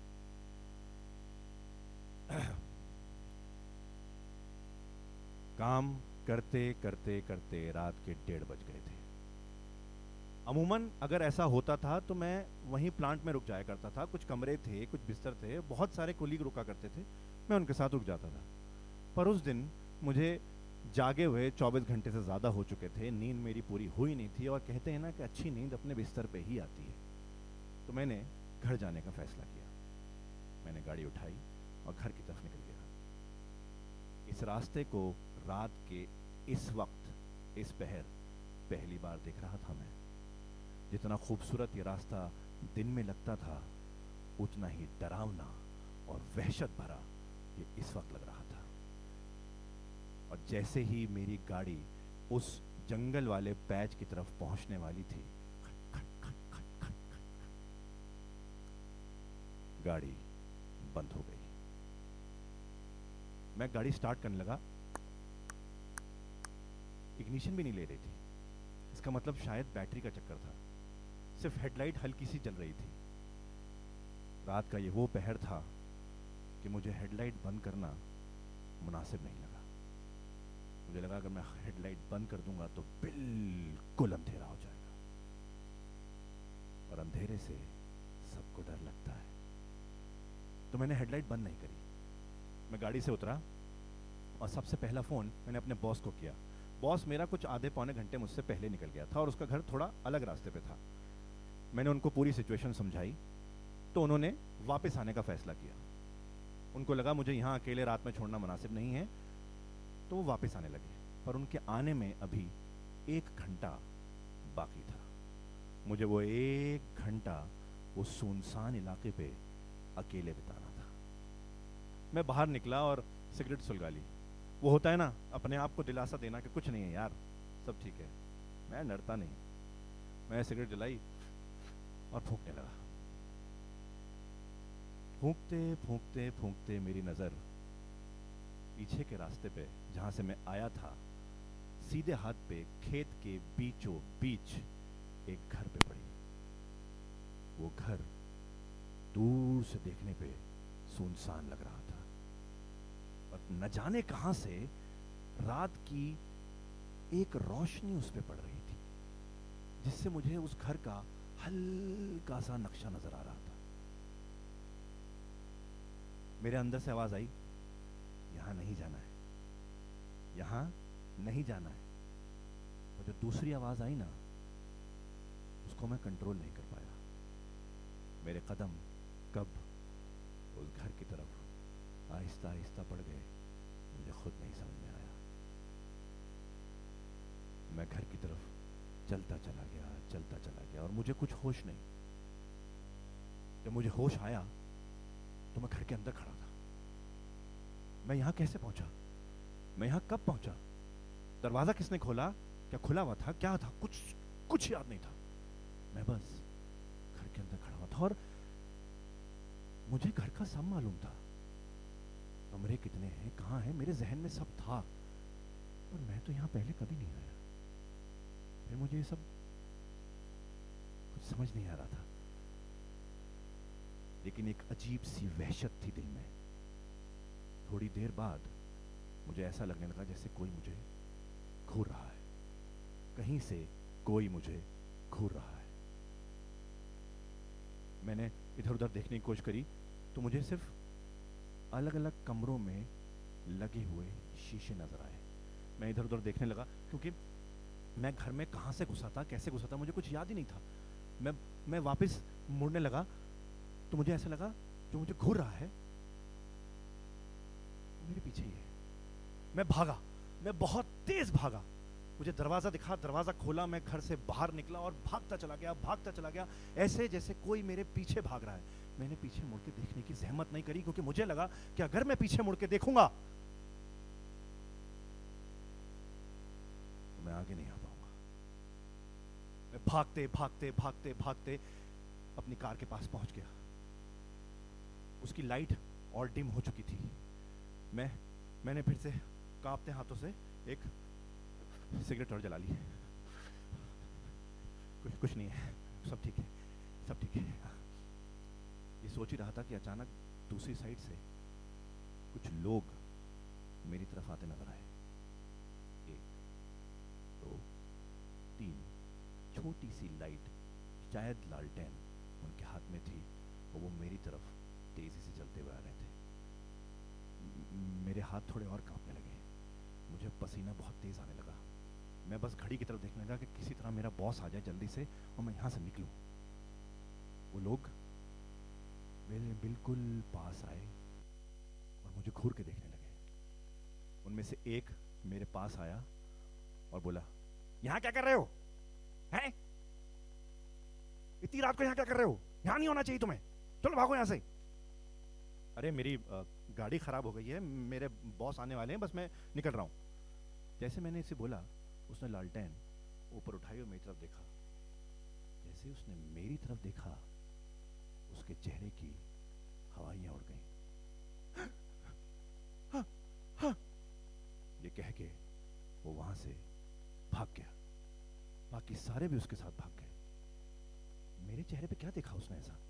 काम करते करते करते रात के डेढ़ बज गए थे। अमूमन अगर ऐसा होता था तो मैं वहीं प्लांट में रुक जाया करता था। कुछ कमरे थे, कुछ बिस्तर थे, बहुत सारे कोलीग रुका करते थे, मैं उनके साथ रुक जाता था। पर उस दिन मुझे जागे हुए चौबीस घंटे से ज़्यादा हो चुके थे, नींद मेरी पूरी हुई नहीं थी, और कहते हैं ना कि अच्छी नींद अपने बिस्तर पे ही आती है। तो मैंने घर जाने का फैसला किया। मैंने गाड़ी उठाई और घर की तरफ निकल गया। इस रास्ते को रात के इस वक्त, इस पहर पहली बार देख रहा था मैं। जितना खूबसूरत ये रास्ता दिन में लगता था, उतना ही डरावना और वहशत भरा ये इस वक्त लग रहा था। और जैसे ही मेरी गाड़ी उस जंगल वाले पैच की तरफ पहुंचने वाली थी, खट खट खट खट खट खट, गाड़ी बंद हो गई। मैं गाड़ी स्टार्ट करने लगा, इग्निशन भी नहीं ले रही थी। इसका मतलब शायद बैटरी का चक्कर था। सिर्फ हेडलाइट हल्की सी जल रही थी। रात का ये वो पहर था कि मुझे हेडलाइट बंद करना मुनासिब नहीं लगा। मुझे लगा अगर मैं हेडलाइट बंद कर दूंगा तो बिल्कुल अंधेरा हो जाएगा, और अंधेरे से सबको डर लगता है। तो मैंने हेडलाइट बंद नहीं करी। मैं गाड़ी से उतरा और सबसे पहला फ़ोन मैंने अपने बॉस को किया। बॉस मेरा कुछ आधे पौने घंटे मुझसे पहले निकल गया था और उसका घर थोड़ा अलग रास्ते पे था। मैंने उनको पूरी सिचुएशन समझाई तो उन्होंने वापस आने का फ़ैसला किया। उनको लगा मुझे यहाँ अकेले रात में छोड़ना मुनासिब नहीं है, तो वो वापस आने लगे। पर उनके आने में अभी एक घंटा बाकी था। मुझे वो एक घंटा उस सुनसान इलाके पे अकेले बिताना था। मैं बाहर निकला और सिगरेट सुलगा ली। वो होता है ना, अपने आप को दिलासा देना कि कुछ नहीं है यार, सब ठीक है, मैं डरता नहीं। मैं सिगरेट जलाई और फूंकने लगा। फूंकते फूंकते फूंकते मेरी नज़र पीछे के रास्ते पे, जहाँ से मैं आया था, सीधे हाथ पे खेत के बीचों बीच एक घर पे पड़ी। वो घर दूर से देखने पे सुनसान लग रहा था, और न जाने कहां से रात की एक रोशनी उस पे पड़ रही थी, जिससे मुझे उस घर का हल्का सा नक्शा नजर आ रहा था। मेरे अंदर से आवाज आई, यहां नहीं जाना है, यहां नहीं जाना है। और जो दूसरी आवाज आई ना, उसको मैं कंट्रोल नहीं कर पाया। मेरे कदम कब उस घर की तरफ आहिस्ता आहिस्ता पड़ गए, मुझे खुद नहीं समझ में आया। मैं घर की तरफ चलता चला गया, चलता चला गया, और मुझे कुछ होश नहीं। जब मुझे होश आया तो मैं घर के अंदर खड़ा था। मैं यहां कैसे पहुंचा? मैं यहां कब पहुंचा? दरवाजा किसने खोला? क्या खुला हुआ था? क्या था? कुछ कुछ याद नहीं था। मैं बस घर के अंदर खड़ा हुआ था, और मुझे घर का सब मालूम था। कमरे कितने हैं, कहाँ हैं, मेरे जहन में सब था। पर मैं तो यहां पहले कभी नहीं आया। फिर मुझे ये सब कुछ समझ नहीं आ रहा था, लेकिन एक अजीब सी वहशत थी दिल में। थोड़ी देर बाद मुझे ऐसा लगने लगा जैसे कोई मुझे घूर रहा है, कहीं से कोई मुझे घूर रहा है। मैंने इधर उधर देखने की कोशिश करी तो मुझे सिर्फ अलग अलग कमरों में लगे हुए शीशे नजर आए। मैं इधर उधर देखने लगा क्योंकि मैं घर में कहाँ से घुसा था, कैसे घुसा था, मुझे कुछ याद ही नहीं था। मैं मैं वापस मुड़ने लगा तो मुझे ऐसा लगा जो मुझे घूर रहा है मेरे पीछे ही है। मैं भागा, मैं बहुत तेज भागा। मुझे दरवाजा दिखा, दरवाजा खोला, मैं घर से बाहर निकला और भागता चला गया, भागता चला गया, ऐसे जैसे कोई मेरे पीछे भाग रहा है। मैंने पीछे मुड़ के देखने की जहमत नहीं करी क्योंकि मुझे लगा कि अगर मैं पीछे मुड़ के देखूंगा तो मैं आगे नहीं आ पाऊंगा। मैं भागते भागते भागते भागते अपनी कार के पास पहुंच गया। उसकी लाइट और डिम हो चुकी थी। मैं मैंने फिर से कांपते हाथों से एक सिगरेट और जला ली। कुछ कुछ नहीं है, सब ठीक है, सब ठीक है। ये सोच ही रहा था कि अचानक दूसरी साइड से कुछ लोग मेरी तरफ आते नजर आए। एक, दो, तीन, छोटी सी लाइट, शायद लालटेन उनके हाथ में थी और वो मेरी तरफ तेजी से चलते हुए आ रहे थे। मेरे हाथ थोड़े और कांपने लगे, मुझे पसीना बहुत तेज आने लगा। मैं बस घड़ी की तरफ देखने लगा कि किसी तरह मेरा बॉस आ जाए जल्दी से और मैं यहाँ से निकलूं। वो लोग मेरे बिल्कुल पास आए और मुझे घूर के देखने लगे। उनमें से एक मेरे पास आया और बोला, यहाँ क्या कर रहे हो? हैं? इतनी रात को यहाँ क्या कर रहे हो? यहाँ नहीं होना चाहिए तुम्हें, चलो भागो यहाँ से। अरे मेरी आ, गाड़ी खराब हो गई है, मेरे बॉस आने वाले हैं, बस मैं निकल रहा हूँ। जैसे मैंने इसे बोला उसने लालटेन ऊपर उठाई और मेरी तरफ देखा। जैसे उसने मेरी तरफ देखा उसके चेहरे की हवाइयां उड़ गईं। हाँ, हाँ, ये कह के वो वहां से भाग गया। बाकी सारे भी उसके साथ भाग गए। मेरे चेहरे पे क्या देखा उसने ऐसा?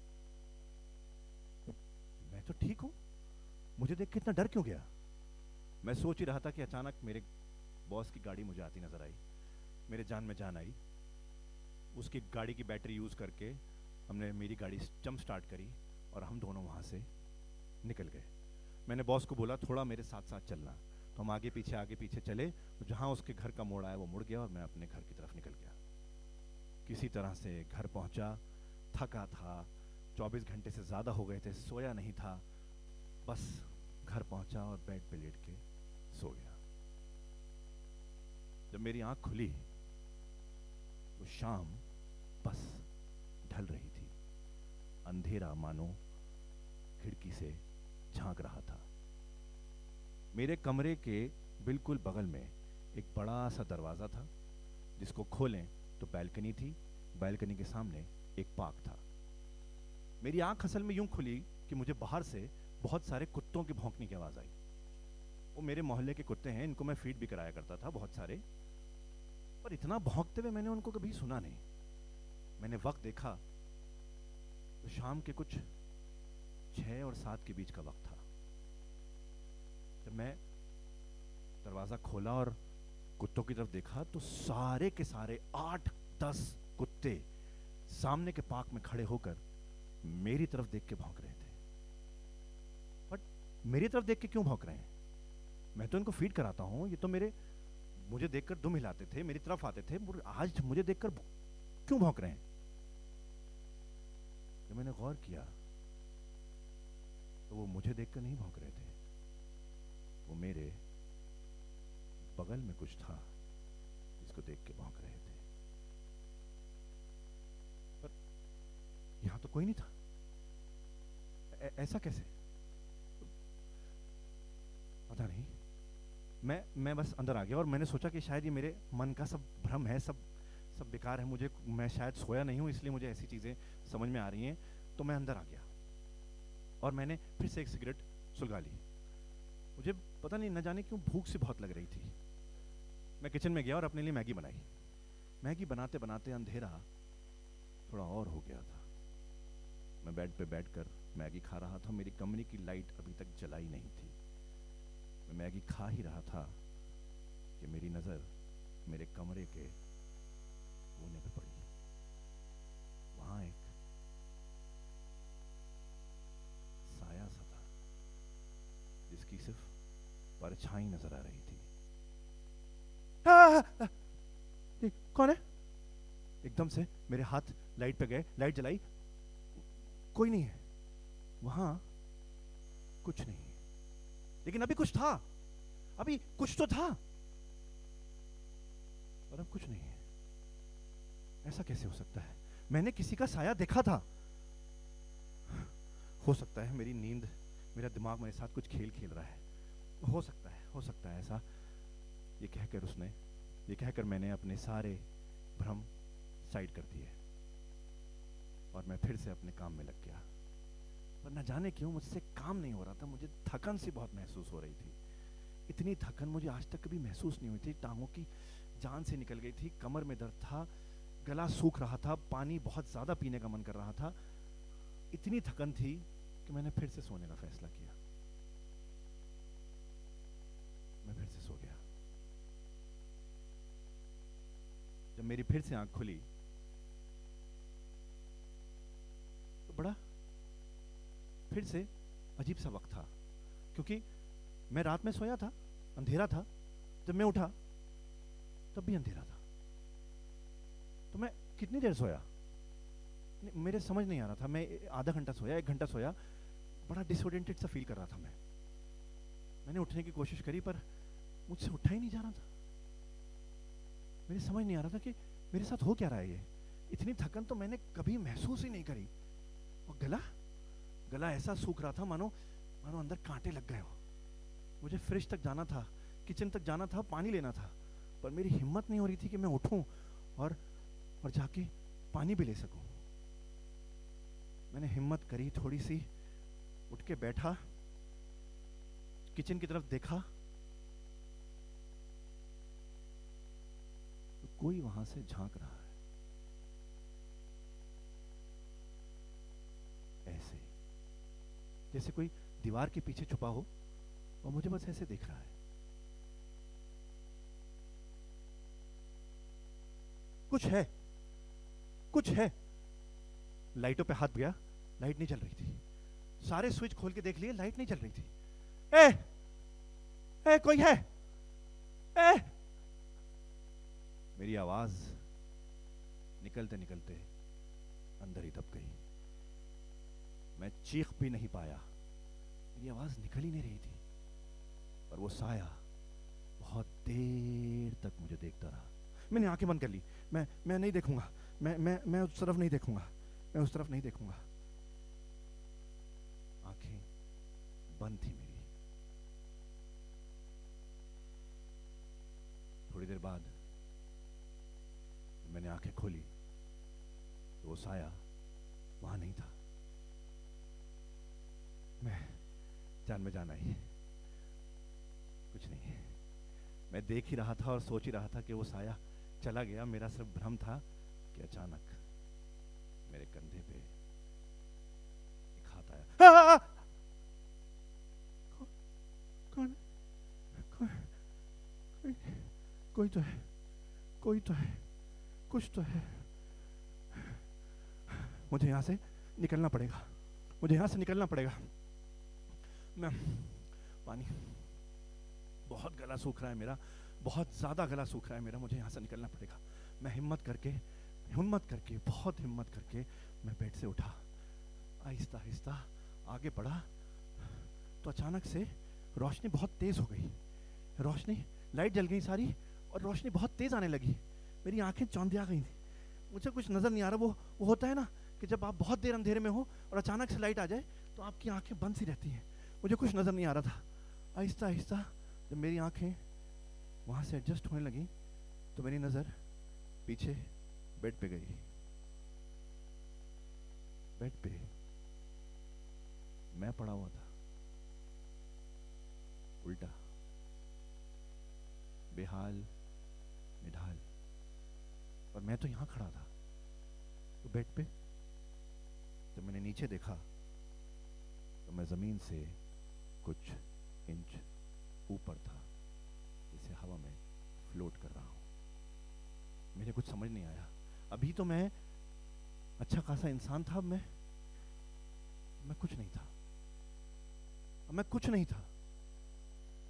मैं तो ठीक हूं, मुझे देख के इतना डर क्यों गया? मैं सोच ही रहा था कि अचानक मेरे बॉस की गाड़ी मुझे आती नजर आई। मेरे जान में जान आई। उसकी गाड़ी की बैटरी यूज करके हमने मेरी गाड़ी जंप स्टार्ट करी और हम दोनों वहां से निकल गए। मैंने बॉस को बोला थोड़ा मेरे साथ साथ चलना, तो हम आगे पीछे आगे पीछे चले। जहां उसके घर का मोड़ आया वो मुड़ गया और मैं अपने घर की तरफ निकल गया। किसी तरह से घर पहुंचा, थका था, चौबीस घंटे से ज्यादा हो गए थे, सोया नहीं था। बस घर पहुंचा और बेड पे लेट के सो गया। जब मेरी आंख खुली तो शाम बस ढल रही थी। अंधेरा मानो खिड़की से झांक रहा था। मेरे कमरे के बिल्कुल बगल में एक बड़ा सा दरवाजा था जिसको खोलें तो बैल्कनी थी। बैल्कनी के सामने एक पार्क था। मेरी आंख असल में यूं खुली कि मुझे बाहर से बहुत सारे कुत्तों की भौंकने की आवाज आई। वो मेरे मोहल्ले के कुत्ते हैं, इनको मैं फीड भी कराया करता था बहुत सारे, पर इतना भौंकते हुए मैंने उनको कभी सुना नहीं। मैंने वक्त देखा तो शाम के कुछ छह और सात के बीच का वक्त था। जब मैं दरवाजा खोला और कुत्तों की तरफ देखा तो सारे के सारे आठ दस कुत्ते सामने के पार्क में खड़े होकर मेरी तरफ देख के भौंक रहे थे। बट मेरी तरफ देख के क्यों भौंक रहे हैं? मैं तो इनको फीड कराता हूं, ये तो मेरे मुझे देखकर दुम हिलाते थे, मेरी तरफ आते थे, आज मुझे देखकर क्यों भौंक रहे हैं? जब मैंने गौर किया तो वो मुझे देखकर नहीं भौंक रहे थे, वो मेरे बगल में कुछ था जिसको देख के भौंक रहे थे। पर यहां तो कोई नहीं था। ऐ- ऐसा कैसे? पता नहीं। मैं मैं बस अंदर आ गया और मैंने सोचा कि शायद ये मेरे मन का सब भ्रम है, सब सब बेकार है, मुझे मैं शायद सोया नहीं हूं इसलिए मुझे ऐसी चीजें समझ में आ रही हैं। तो मैं अंदर आ गया और मैंने फिर से एक सिगरेट सुलगा ली। मुझे पता नहीं न जाने क्यों भूख सी बहुत लग रही थी। मैं किचन में गया और अपने लिए मैगी बनाई। मैगी बनाते बनाते अंधेरा थोड़ा और हो गया था। मैं बेड पे बैठकर मैगी खा रहा था। मेरी कमरे की लाइट अभी तक जलाई नहीं थी। मैं मैगी खा ही रहा था कि मेरी नजर मेरे कमरे के कोने पे पड़ी। वहां एक की सिर्फ परछाई नजर आ रही थी। आ, आ, ये कौन है? एकदम से मेरे हाथ लाइट पे गए, लाइट जलाई, कोई नहीं है वहां, कुछ नहीं है। लेकिन अभी कुछ था, अभी कुछ तो था, और अब कुछ नहीं है। ऐसा कैसे हो सकता है? मैंने किसी का साया देखा था। हो सकता है मेरी नींद, मेरा दिमाग मेरे साथ कुछ खेल खेल रहा है। हो सकता है, हो सकता है ऐसा। ये कहकर उसने, ये कहकर मैंने अपने सारे भ्रम साइड कर दिए और मैं फिर से अपने काम में लग गया। पर न जाने क्यों मुझसे काम नहीं हो रहा था। मुझे थकन सी बहुत महसूस हो रही थी। इतनी थकन मुझे आज तक कभी महसूस नहीं हुई थी। टांगों की जान से निकल गई थी, कमर में दर्द था, गला सूख रहा था, पानी बहुत ज्यादा पीने का मन कर रहा था। इतनी थकन थी कि मैंने फिर से सोने का फैसला किया। मैं फिर से सो गया। जब मेरी फिर से आंख खुली तो बड़ा फिर से अजीब सा वक्त था, क्योंकि मैं रात में सोया था, अंधेरा था। जब मैं उठा तब भी अंधेरा था। तो मैं कितनी देर सोया मेरे समझ नहीं आ रहा था। मैं आधा घंटा सोया, एक घंटा सोया, बड़ा डिसओरिएंटेड सा फील कर रहा था मैं। मैंने उठने की कोशिश करी पर मुझसे उठा ही नहीं जा रहा था। मेरी समझ नहीं आ रहा था कि मेरे साथ हो क्या रहा है। ये इतनी थकन तो मैंने कभी महसूस ही नहीं करी। और गला गला ऐसा सूख रहा था मानो मानो अंदर कांटे लग गए हो। मुझे फ्रिज तक जाना था, किचन तक जाना था, पानी लेना था, पर मेरी हिम्मत नहीं हो रही थी कि मैं उठूं और और जाके पानी भी ले सकूं। मैंने हिम्मत करी थोड़ी सी, उठ के बैठा, किचन की तरफ देखा तो कोई वहां से झांक रहा है, ऐसे जैसे कोई दीवार के पीछे छुपा हो और मुझे बस ऐसे देख रहा है। कुछ है, कुछ है। लाइटों पे हाथ गया, लाइट नहीं जल रही थी। सारे स्विच खोल के देख लिए, लाइट नहीं जल रही थी। ए, ए, कोई है? ए! मेरी आवाज निकलते निकलते अंदर ही दब गई। मैं चीख भी नहीं पाया, मेरी आवाज निकल ही नहीं रही थी। पर वो साया बहुत देर तक मुझे देखता रहा। मैंने आंखें बंद कर ली। मैं मैं नहीं देखूंगा, मैं मैं मैं उस तरफ नहीं देखूंगा, मैं उस तरफ नहीं देखूंगा। आंखें बंद थी मेरी। थोड़ी देर बाद मैंने आंखें खोली तो वो साया वहां नहीं था। मैं जान में जान आई, कुछ नहीं। मैं देख ही रहा था और सोच ही रहा था कि वो साया चला गया। मेरा सिर्फ भ्रम था कि अचानक मेरे कंधे पे एक हाथ आया। आ, आ, आ! कौन? कौन? कोई, कोई तो है, कोई तो है, कुछ तो है। मुझे यहां से निकलना पड़ेगा, मुझे यहां से निकलना पड़ेगा। मैं पानी, बहुत गला सूख रहा है मेरा, बहुत ज्यादा गला सूख रहा है मेरा। मुझे यहां से निकलना पड़ेगा। मैं हिम्मत करके हिम्मत करके बहुत हिम्मत करके मैं बेड से उठा, आहिस्ता आहिस्ता आगे बढ़ा तो अचानक से रोशनी बहुत तेज हो गई। रोशनी, लाइट जल गई सारी और रोशनी बहुत तेज आने लगी। मेरी आंखें चौंधिया गई थी, मुझे कुछ नजर नहीं आ रहा। वो वो होता है ना कि जब आप बहुत देर अंधेरे में हो और अचानक से लाइट आ जाए तो आपकी आंखें बंद सी रहती हैं। मुझे कुछ नजर नहीं आ रहा था। आहिस्ता आहिस्ता जब मेरी आंखें वहां से एडजस्ट होने लगी तो मेरी नजर पीछे बेड पे गई। बेड पे मैं पड़ा हुआ था, उल्टा, बेहाल निढाल, और मैं तो यहां खड़ा था। तो बेड पे जब मैंने नीचे देखा तो मैं जमीन से कुछ इंच ऊपर था, जैसे हवा में फ्लोट कर रहा हूं। मुझे कुछ समझ नहीं आया। अभी तो मैं अच्छा खासा इंसान था, अब मैं मैं कुछ नहीं था, अब मैं कुछ नहीं था।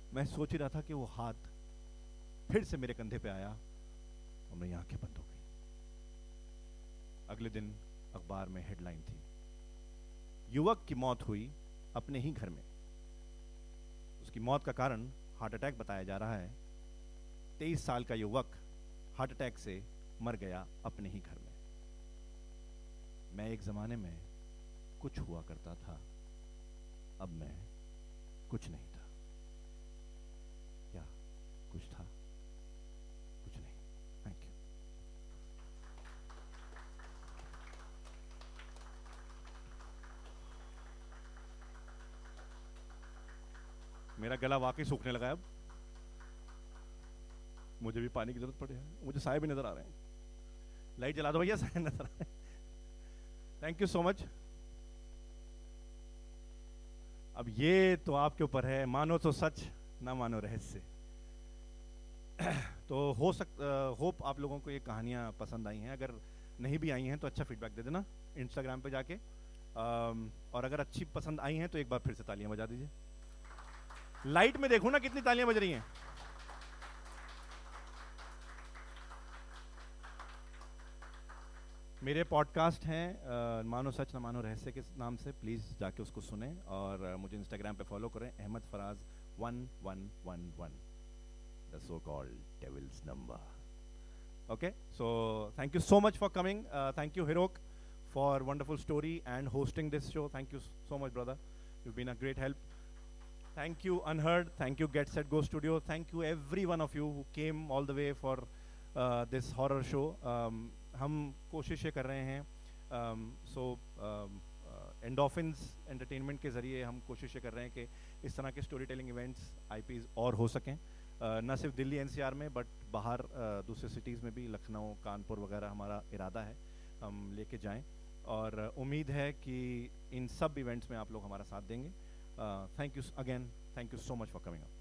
मैं सोच ही रहा था कि वो हाथ फिर से मेरे कंधे पे आया और मेरी आंखें बंद हो गई। अगले दिन अखबार में हेडलाइन थी, युवक की मौत हुई अपने ही घर में। उसकी मौत का कारण हार्ट अटैक बताया जा रहा है। तेईस साल का युवक हार्ट अटैक से मर गया अपने ही घर में। मैं एक जमाने में कुछ हुआ करता था, अब मैं कुछ नहीं था। क्या कुछ था? कुछ नहीं। Thank you. मेरा गला वाकई सूखने लगा है अब। मुझे भी पानी की जरूरत पड़ी है। मुझे साए भी नजर आ रहे हैं। लाइट जला दो भैया, साए नजर आ रहे हैं। Thank you so much. अब ये तो आपके ऊपर है, मानो तो सच, ना मानो रहस्य। तो हो सक होप आप लोगों को ये कहानियाँ पसंद आई हैं। अगर नहीं भी आई हैं तो अच्छा फीडबैक दे देना इंस्टाग्राम पे जाके। आम, और अगर अच्छी पसंद आई हैं तो एक बार फिर से तालियां बजा दीजिए। लाइट में देखो ना कितनी तालियां बज रही हैं। मेरे पॉडकास्ट हैं मानो सच ना मानो रहस्य के नाम से, प्लीज़ जाके उसको सुने। और uh, मुझे इंस्टाग्राम पे फॉलो करें, Ahmad Faraz one one one one, the so called devil's number. Okay, so thank you so much for coming. Thank you Hirok for wonderful story and hosting this show. Thank you so much brother, you been a great help. Thank you Unheard, thank you Get Set Go Studio, thank you every one of you who came all the way for uh, this horror show. Um, हम कोशिश ये कर रहे हैं, सो endorphins entertainment के ज़रिए हम कोशिश ये कर रहे हैं कि इस तरह के स्टोरी टेलिंग इवेंट्स आईपीज़ और हो सकें, uh, न सिर्फ दिल्ली एनसीआर में बट बाहर uh, दूसरे सिटीज़ में भी, लखनऊ, कानपुर वगैरह हमारा इरादा है हम लेके जाएं। और uh, उम्मीद है कि इन सब इवेंट्स में आप लोग हमारा साथ देंगे। Uh, thank you again. Thank you so much for coming up.